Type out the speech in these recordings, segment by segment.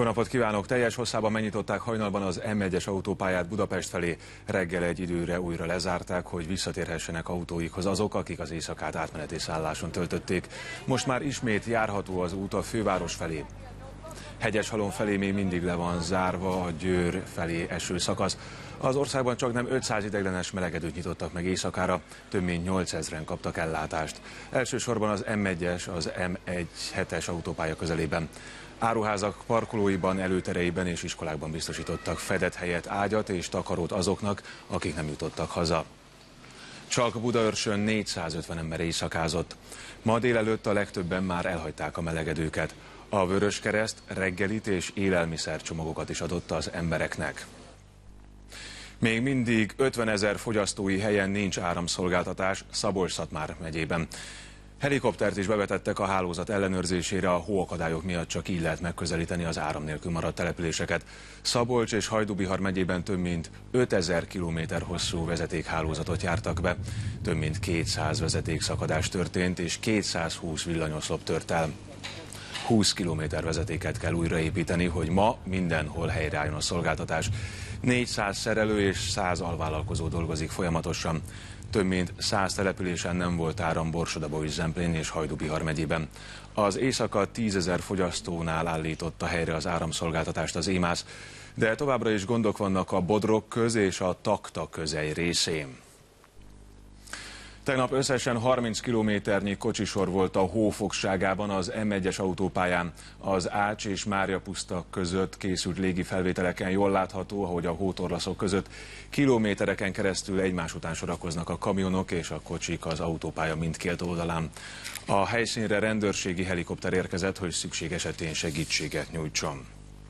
napot kívánok! Teljes hosszában megnyitották hajnalban az M1-es autópályát Budapest felé. Reggel egy időre újra lezárták, hogy visszatérhessenek autóikhoz azok, akik az éjszakát átmeneti szálláson töltötték. Most már ismét járható az út a főváros felé. Hegyeshalom felé még mindig le van zárva a Győr felé eső szakasz. Az országban csaknem 500 ideiglenes melegedőt nyitottak meg éjszakára, több mint 8000-en kaptak ellátást. Elsősorban az M1-es, az M1-7-es autópálya közelében. Áruházak parkolóiban, előtereiben és iskolákban biztosítottak fedett helyet, ágyat és takarót azoknak, akik nem jutottak haza. Csak Budaörsön 450 ember éjszakázott. Ma délelőtt a legtöbben már elhagyták a melegedőket. A Vöröskereszt reggelit és élelmiszercsomagokat is adott az embereknek. Még mindig 50 000 fogyasztói helyen nincs áramszolgáltatás Szabolcs-Szatmár megyében. Helikoptert is bevetettek a hálózat ellenőrzésére, a hóakadályok miatt csak így lehet megközelíteni az áram nélkül maradt településeket. Szabolcs és Hajdú-Bihar megyében több mint 5000 kilométer hosszú vezetékhálózatot jártak be. Több mint 200 vezetékszakadás történt és 220 villanyoszlop tört el. 20 kilométer vezetéket kell újraépíteni, hogy ma mindenhol helyreálljon a szolgáltatás. 400 szerelő és 100 alvállalkozó dolgozik folyamatosan. Több mint 100 településen nem volt áram Borsod-Abaúj, Zemplén és Hajdú-Bihar megyében. Az éjszaka 10 000 fogyasztónál állította helyre az áramszolgáltatást az EMAS, de továbbra is gondok vannak a Bodrog köz és a Takta közely részén. Tegnap összesen 30 kilométernyi kocsisor volt a hó fogságában az M1-es autópályán. Az Ács és Máriapuszta között készült légi felvételeken jól látható, ahogy a hótorlaszok között kilométereken keresztül egymás után sorakoznak a kamionok és a kocsik az autópálya mindkét oldalán. A helyszínre rendőrségi helikopter érkezett, hogy szükség esetén segítséget nyújtson.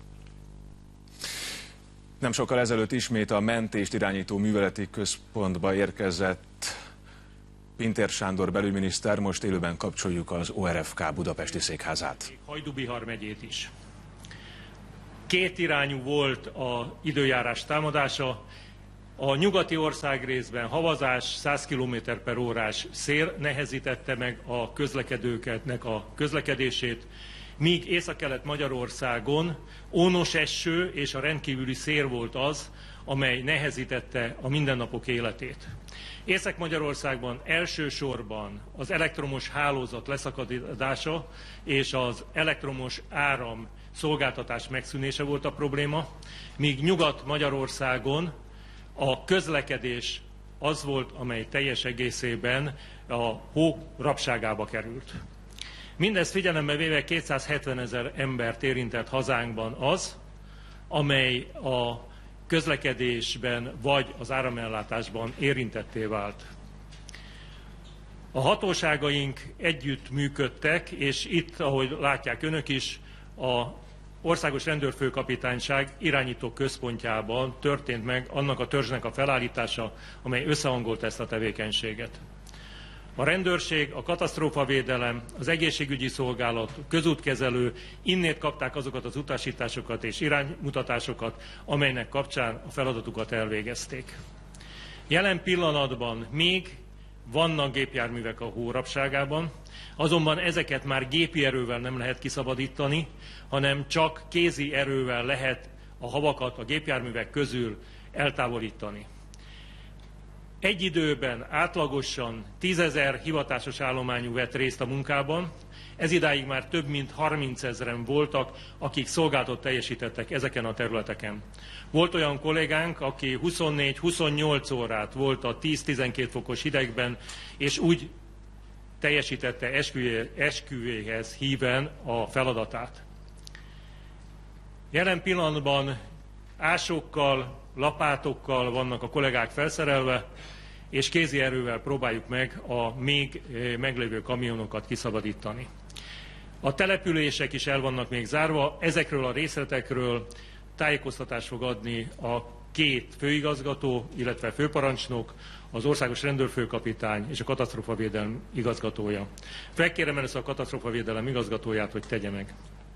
Nem sokkal ezelőtt ismét a mentést irányító műveleti központba érkezett Pintér Sándor belügyminiszter, most élőben kapcsoljuk az ORFK budapesti székházát. Hajdú-Bihar megyét is. Kétirányú volt az időjárás támadása. A nyugati országrészben havazás, 100 km/h szél nehezítette meg a közlekedőknek a közlekedését, míg Északkelet Magyarországon ónos eső és a rendkívüli szél volt az, amely nehezítette a mindennapok életét. Észak-Magyarországban elsősorban az elektromos hálózat leszakadása és az elektromos áram szolgáltatás megszűnése volt a probléma, míg Nyugat-Magyarországon a közlekedés az volt, amely teljes egészében a hó rabságába került. Mindezt figyelembe véve 270 000 embert érintett hazánkban az, amely a közlekedésben vagy az áramellátásban érintetté vált. A hatóságaink együtt működtek, és itt, ahogy látják önök is, a Országos Rendőrfőkapitányság irányító központjában történt meg annak a törzsnek a felállítása, amely összehangolta ezt a tevékenységet. A rendőrség, a katasztrófavédelem, az egészségügyi szolgálat, a közútkezelő innét kapták azokat az utasításokat és iránymutatásokat, amelynek kapcsán a feladatukat elvégezték. Jelen pillanatban még vannak gépjárművek a hórabságában, azonban ezeket már gépi erővel nem lehet kiszabadítani, hanem csak kézi erővel lehet a havakat a gépjárművek közül eltávolítani. Egy időben átlagosan 10 000 hivatásos állományú vett részt a munkában, ez idáig már több mint 30 000-en voltak, akik szolgálatot teljesítettek ezeken a területeken. Volt olyan kollégánk, aki 24-28 órát volt a 10-12 fokos hidegben, és úgy teljesítette esküvéhez híven a feladatát. Jelen pillanatban ásókkal, lapátokkal vannak a kollégák felszerelve, és kézi erővel próbáljuk meg a még meglévő kamionokat kiszabadítani. A települések is el vannak még zárva, ezekről a részletekről tájékoztatást fog adni a két főigazgató, illetve főparancsnok, az Országos Rendőrfőkapitány és a Katasztrófavédelem igazgatója. Felkérem először a Katasztrófavédelem igazgatóját, hogy tegye meg.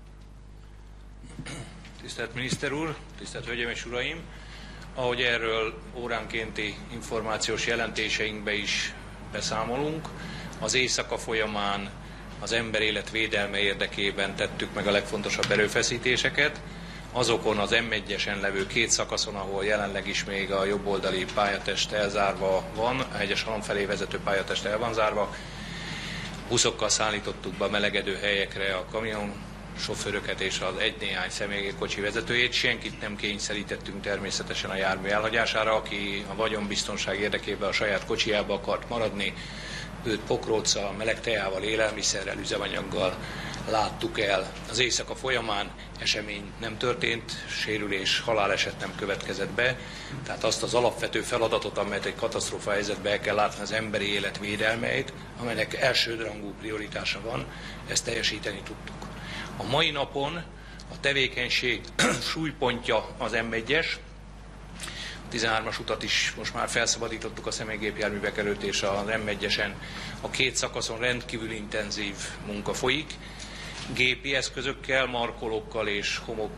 Tisztelt miniszter úr, tisztelt hölgyeim és uraim! Ahogy erről óránkénti információs jelentéseinkbe is beszámolunk, az éjszaka folyamán az emberélet védelme érdekében tettük meg a legfontosabb erőfeszítéseket. azokon az M1-esen levő két szakaszon, ahol jelenleg is még a jobboldali pályatest elzárva van, a Hegyeshalom felé vezető pályatest el van zárva, buszokkal szállítottuk be a melegedő helyekre a kamionsofőröket és az egy-néhány személygépkocsi vezetőjét. Senkit nem kényszerítettünk természetesen a jármű elhagyására, aki a vagyonbiztonság érdekében a saját kocsijába akart maradni, őt pokróccal, meleg tejával, élelmiszerrel, üzemanyaggal láttuk el. Az éjszaka folyamán esemény nem történt, sérülés, haláleset nem következett be, tehát azt az alapvető feladatot, amelyet egy katasztrófa helyzetben el kell látni, az emberi élet védelmeit, amelynek elsőrangú prioritása van, ezt teljesíteni tudtuk. A mai napon a tevékenység súlypontja az M1-es, 13-as utat is most már felszabadítottuk a személygépjárművek előtt, és az M1-esen a két szakaszon rendkívül intenzív munka folyik. Gépi eszközökkel, markolókkal és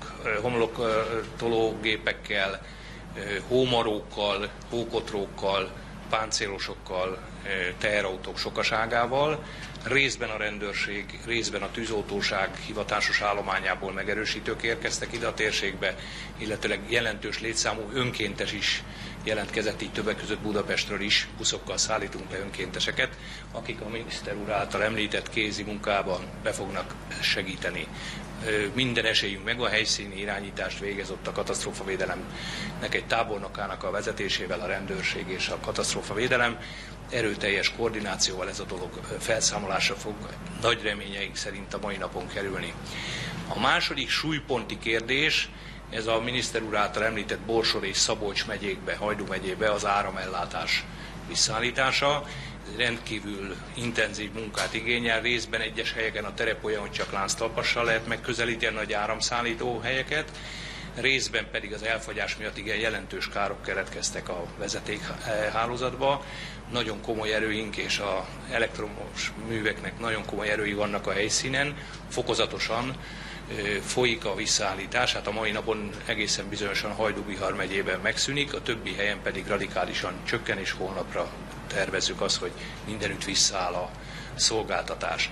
homloktológépekkel, hómarókkal, hókotrókkal, páncélosokkal, teherautók sokaságával, részben a rendőrség, részben a tűzoltóság hivatásos állományából megerősítők érkeztek ide a térségbe, illetőleg jelentős létszámú önkéntes is jelentkezett, így többek között Budapestről is buszokkal szállítunk le önkénteseket, akik a miniszter úr által említett kézi munkában be fognak segíteni. Minden esélyünk meg, a helyszíni irányítást végez ott a katasztrófavédelemnek egy tábornokának a vezetésével a rendőrség és a katasztrófavédelem. Erőteljes koordinációval ez a dolog felszámolásra fog nagy reményeink szerint a mai napon kerülni. A második súlyponti kérdés, ez a miniszter úr által említett Borsod és Szabolcs megyékbe, Hajdú megyébe az áramellátás visszaállítása. Ez rendkívül intenzív munkát igényel, részben egyes helyeken a terep olyan, hogy csak lánctalpassal lehet megközelíteni nagy áramszállító helyeket, részben pedig az elfogyás miatt igen jelentős károk keletkeztek a vezetékhálózatba. Nagyon komoly erőink és az elektromos műveknek nagyon komoly erői vannak a helyszínen, fokozatosan folyik a visszaállítás, hát a mai napon egészen bizonyosan Hajdú-Bihar megyében megszűnik, a többi helyen pedig radikálisan csökken, és holnapra tervezzük azt, hogy mindenütt visszaáll a szolgáltatás.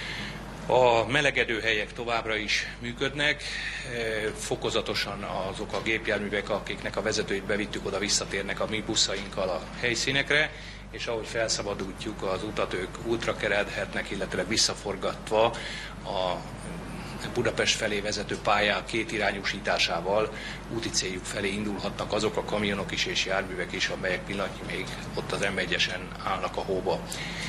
A melegedőhelyek továbbra is működnek, fokozatosan azok a gépjárművek, akiknek a vezetőit bevittük oda, visszatérnek a mi buszainkkal a helyszínekre, és ahogy felszabadítjuk az utat, ők útra keredhetnek, illetve visszaforgatva a Budapest felé vezető pályák kétirányúsításával úti céljuk felé indulhatnak azok a kamionok is és járművek is, amelyek pillanatnyilag még ott az M1-esen állnak a hóba.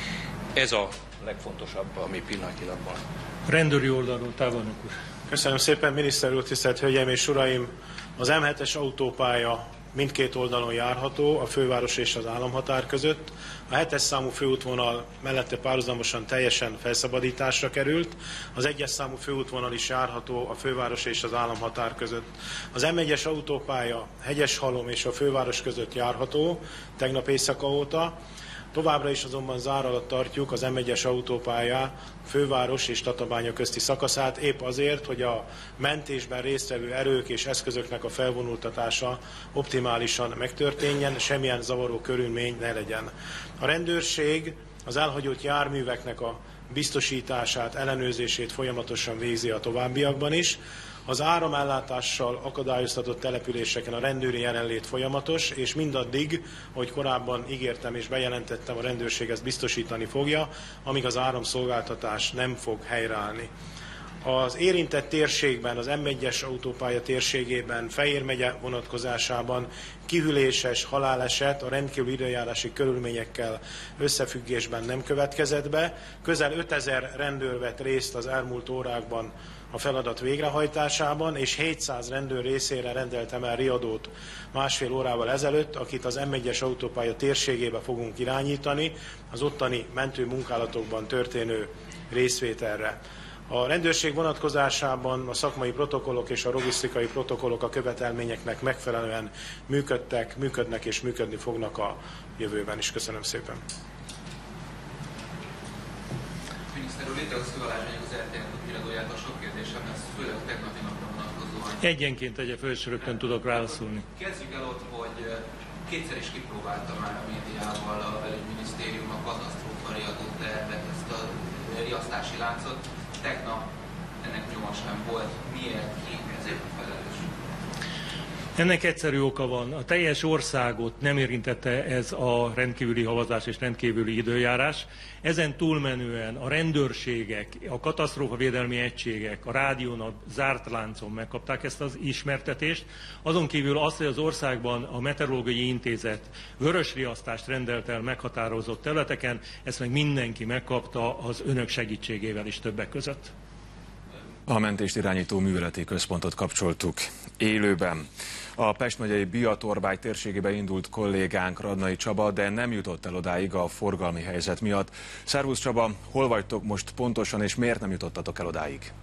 Ez a legfontosabb, ami pillanatnyilag van. Rendőri oldalról tábornok úr. Köszönöm szépen, miniszter úr, tisztelt Hölgyeim és Uraim! Az M7-es autópálya mindkét oldalon járható, a főváros és az államhatár között. A 7-es számú főútvonal mellette párhuzamosan teljesen felszabadításra került. Az 1-es számú főútvonal is járható a főváros és az államhatár között. Az M1-es autópálya Hegyeshalom és a főváros között járható tegnap éjszaka óta. Továbbra is azonban zár alatt tartjuk az M1-es autópálya főváros és Tatabánya közti szakaszát, épp azért, hogy a mentésben résztvevő erők és eszközöknek a felvonultatása optimálisan megtörténjen, semmilyen zavaró körülmény ne legyen. A rendőrség az elhagyott járműveknek a biztosítását, ellenőrzését folyamatosan végzi a továbbiakban is. Az áramellátással akadályoztatott településeken a rendőri jelenlét folyamatos, és mindaddig, ahogy korábban ígértem és bejelentettem, a rendőrség ezt biztosítani fogja, amíg az áramszolgáltatás nem fog helyreállni. Az érintett térségben, az M1-es autópálya térségében, Fejér megye vonatkozásában kihűléses haláleset a rendkívüli időjárási körülményekkel összefüggésben nem következett be. Közel 5000 rendőr vett részt az elmúlt órákban a feladat végrehajtásában, és 700 rendőr részére rendeltem el riadót másfél órával ezelőtt, akit az M1-es autópálya térségébe fogunk irányítani, az ottani mentőmunkálatokban történő részvételre. A rendőrség vonatkozásában a szakmai protokollok és a logisztikai protokollok a követelményeknek megfelelően működtek, működnek és működni fognak a jövőben is. Köszönöm szépen. Miniszter úr, létrehoztuk alázsányok az RTL híradójától, sok kérdésem lesz, főleg a tegnapi napra vonatkozóan. Egyenként tegye föl, és rögtön tudok válaszolni. Kezdjük el ott, hogy kétszer is kipróbálta már a médiával a belügyminisztérium a katasztrófa riadó tervet, ezt a riasztási láncot. Tegnap ennek nyoma sem volt. Miért, ki ezért a felelős? Ennek egyszerű oka van. A teljes országot nem érintette ez a rendkívüli havazás és rendkívüli időjárás. Ezen túlmenően a rendőrségek, a katasztrófavédelmi egységek, a rádión, a zárt láncon megkapták ezt az ismertetést. Azon kívül azt, hogy az országban a Meteorológiai Intézet vörösriasztást rendelt el meghatározott területeken, ezt meg mindenki megkapta az önök segítségével is többek között. A mentést irányító műveleti központot kapcsoltuk élőben. A Pest megyei Biatorbágy térségébe indult kollégánk Radnai Csaba, de nem jutott el odáig a forgalmi helyzet miatt. Szervusz Csaba, hol vagytok most pontosan, és miért nem jutottatok el odáig?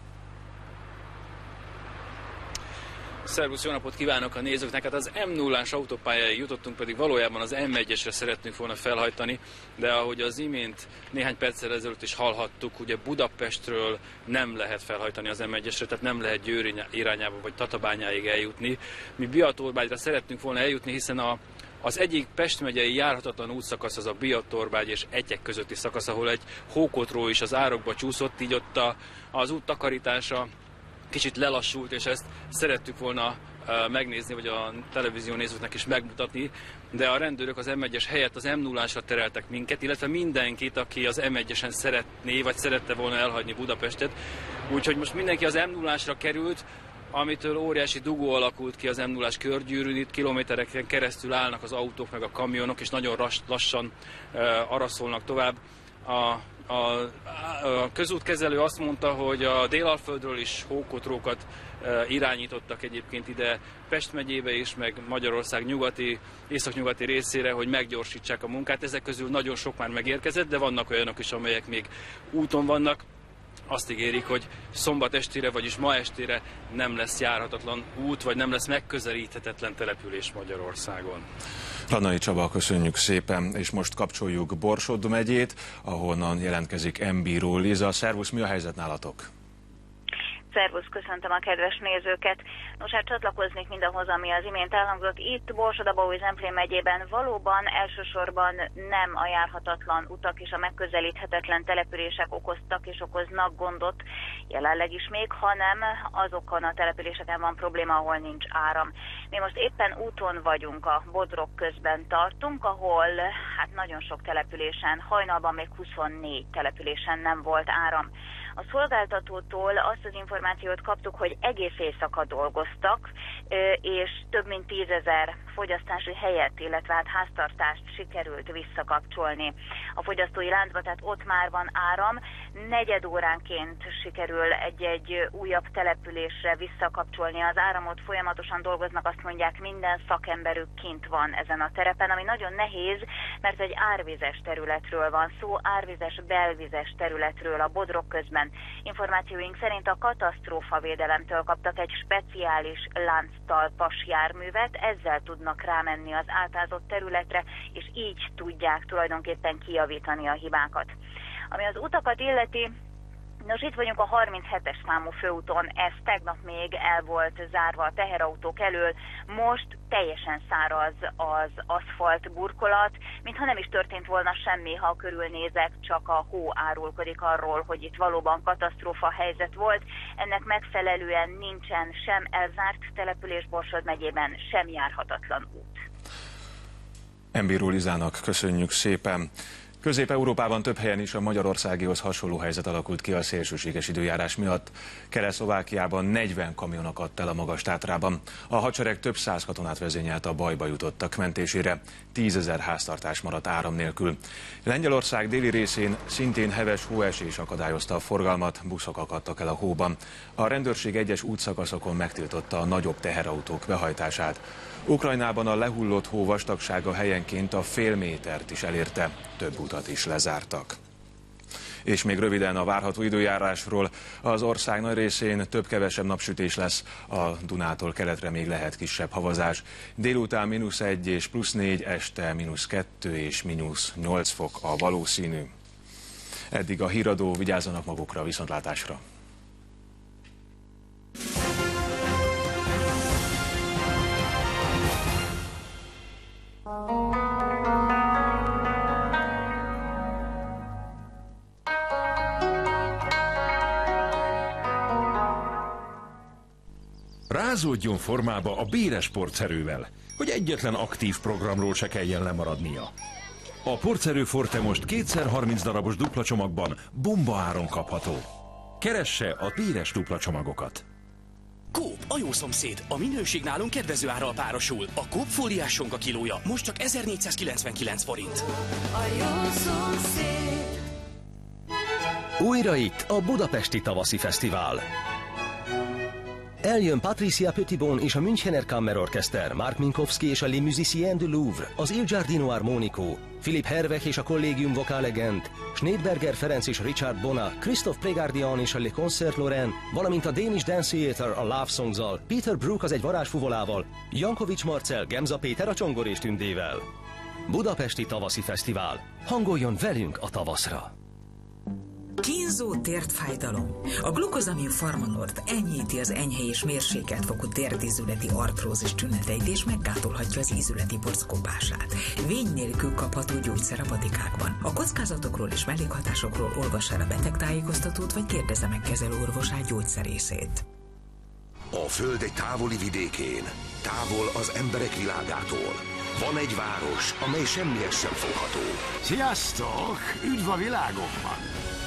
Szervusz, jó napot kívánok a nézőknek! Hát az M0-ás autópályáig jutottunk, pedig valójában az M1-esre szeretnénk volna felhajtani, de ahogy az imént néhány perccel ezelőtt is hallhattuk, ugye Budapestről nem lehet felhajtani az M1-esre, tehát nem lehet Győr irányába vagy Tatabányáig eljutni. Mi Biatorbágyra szeretnénk volna eljutni, hiszen az egyik Pest megyei járhatatlan útszakasz az a Biatorbágy és Etyek közötti szakasz, ahol egy hókotró is az árokba csúszott, így ott az út takarítása kicsit lelassult, és ezt szerettük volna megnézni, vagy a televízió nézőknek is megmutatni, de a rendőrök az M1-es helyett az M0-ásra tereltek minket, illetve mindenkit, aki az M1-esen szeretné, vagy szerette volna elhagyni Budapestet. Úgyhogy most mindenki az M0-ásra került, amitől óriási dugó alakult ki az M0-ás körgyűrűn, itt kilométereken keresztül állnak az autók meg a kamionok, és nagyon lassan araszolnak tovább. A közútkezelő azt mondta, hogy a Délalföldről is hókotrókat irányítottak egyébként ide Pest megyébe is, meg Magyarország északnyugati részére, hogy meggyorsítsák a munkát. Ezek közül nagyon sok már megérkezett, de vannak olyanok is, amelyek még úton vannak. Azt ígérik, hogy szombat estére, vagyis ma estére nem lesz járhatatlan út, vagy nem lesz megközelíthetetlen település Magyarországon. Radnai Csaba, köszönjük szépen, és most kapcsoljuk Borsod megyét, ahonnan jelentkezik M-bíró Liza. Szervusz, mi a helyzet nálatok? Szervusz, köszöntöm a kedves nézőket. Nos, hát csatlakoznék mindahhoz, ami az imént elhangzott. Itt Borsod-Abaúj-Zemplén megyében valóban elsősorban nem a járhatatlan utak és a megközelíthetetlen települések okoztak és okoznak gondot jelenleg is még, hanem azokon a településeken van probléma, ahol nincs áram. Mi most éppen úton vagyunk, a Bodrog közben tartunk, ahol hát nagyon sok településen, hajnalban még 24 településen nem volt áram. A szolgáltatótól azt az információt kaptuk, hogy egész éjszaka dolgoztak, és több mint 10 000 fogyasztási helyet, illetve hát háztartást sikerült visszakapcsolni a fogyasztói láncba, tehát ott már van áram. Negyed óránként sikerül egy újabb településre visszakapcsolni az áramot, folyamatosan dolgoznak, azt mondják, minden szakemberük kint van ezen a terepen, ami nagyon nehéz, mert egy árvizes területről van szó, árvizes, belvizes területről a Bodrog közben. Információink szerint a katasztrófavédelemtől kaptak egy speciális lánctalpas járművet, ezzel tudnak rámenni az átázott területre, és így tudják tulajdonképpen kijavítani a hibákat. Ami az utakat illeti, nos, itt vagyunk a 37-es számú főúton, ez tegnap még el volt zárva a teherautók elől, most teljesen száraz az aszfalt burkolat, mintha nem is történt volna semmi, ha körülnézek, csak a hó árulkodik arról, hogy itt valóban katasztrófa helyzet volt. Ennek megfelelően nincsen sem elzárt település Borsod megyében, sem járhatatlan út. M-bíró Lizának köszönjük szépen. Közép-Európában több helyen is a magyarországihoz hasonló helyzet alakult ki a szélsőséges időjárás miatt. Kelet-Szlovákiában 40 kamion akadt el a Magas-Tátrában. A hadsereg több száz katonát vezényelt a bajba jutottak mentésére. 10 000 háztartás maradt áram nélkül. Lengyelország déli részén szintén heves hóesés akadályozta a forgalmat, buszok akadtak el a hóban. A rendőrség egyes útszakaszokon megtiltotta a nagyobb teherautók behajtását. Ukrajnában a lehullott hó vastagsága helyenként a fél métert is elérte, több utat is lezártak. És még röviden a várható időjárásról. Az ország nagy részén több-kevesebb napsütés lesz, a Dunától keletre még lehet kisebb havazás. Délután -1 és +4, este -2 és -8 fok a valószínű. Eddig a híradó, vigyázzanak magukra, viszontlátásra! rázódjon formába a béres porszerővel, hogy egyetlen aktív programról se kelljen lemaradnia. A porszerő Forte most 2x30 darabos dupla csomagban bomba áron kapható. Keresse a béres dupla csomagokat. Coop, a jó szomszéd. A minőség nálunk kedvező árral párosul. A Coop fóliás sonka kilója most csak 1499 forint. A jó szomszéd. Újra itt a Budapesti Tavaszi Fesztivál. Eljön Patricia Petitbon és a Münchener Kammerorchester, Mark Minkowski és a Les Musiciens du Louvre, az Il Giardino Armonico, Philipp Herweg és a Collegium Vocale Gent, Schneidberger Ferenc és Richard Bona, Christophe Prégardian és a Le Concert Lorraine, valamint a Danish Dance Theatre a Love Songs-zal, Peter Brook az Egy varázsfuvolával, Jankovics Marcel, Gemza Péter a Csongor és tündével. Budapesti Tavaszi Fesztivál. Hangoljon velünk a tavaszra! Kínzó térdfájdalom. A glukozamin Pharmanord enyhíti az enyhe és mérsékelt fokú térdizületi artrózis tüneteit és meggátolhatja az ízületi porckopását. Vény nélkül kapható gyógyszer a patikákban. A kockázatokról és mellékhatásokról olvassa el a betegtájékoztatót, vagy kérdezze meg kezelőorvosát, gyógyszerészét. A Föld egy távoli vidékén, távol az emberek világától. Van egy város, amely semmihez sem fogható. Sziasztok! Üdv a világomban!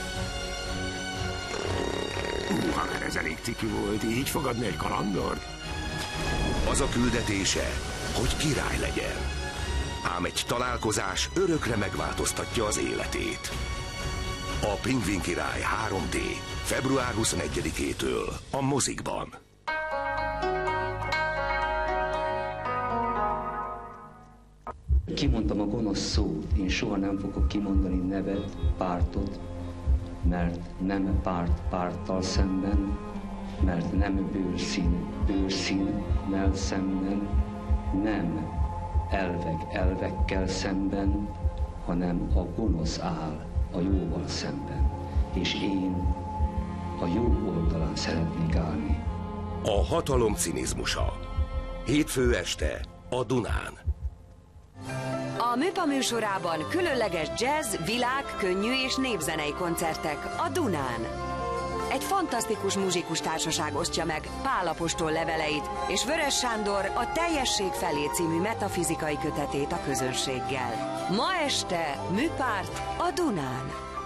Ez elég ciki volt, így fogadni egy kalandort? Az a küldetése, hogy király legyen. Ám egy találkozás örökre megváltoztatja az életét. A Pingvin király 3D. Február 21-től a mozikban. Kimondtam a gonosz szót, én soha nem fogok kimondani nevet, pártot, mert nem párt párttal szemben, mert nem bőrszínnel szemben, nem elvekkel szemben, hanem a gonosz áll a jóval szemben, és én a jó oldalán szeretnék állni. A hatalom cinizmusa. Hétfő este a Dunán. A Műpa műsorában különleges jazz, világ, könnyű és népzenei koncertek a Dunán. Egy fantasztikus muzsikus társaság osztja meg Pál apostol leveleit és Vörös Sándor a Teljesség felé című metafizikai kötetét a közönséggel. Ma este Műpárt a Dunán.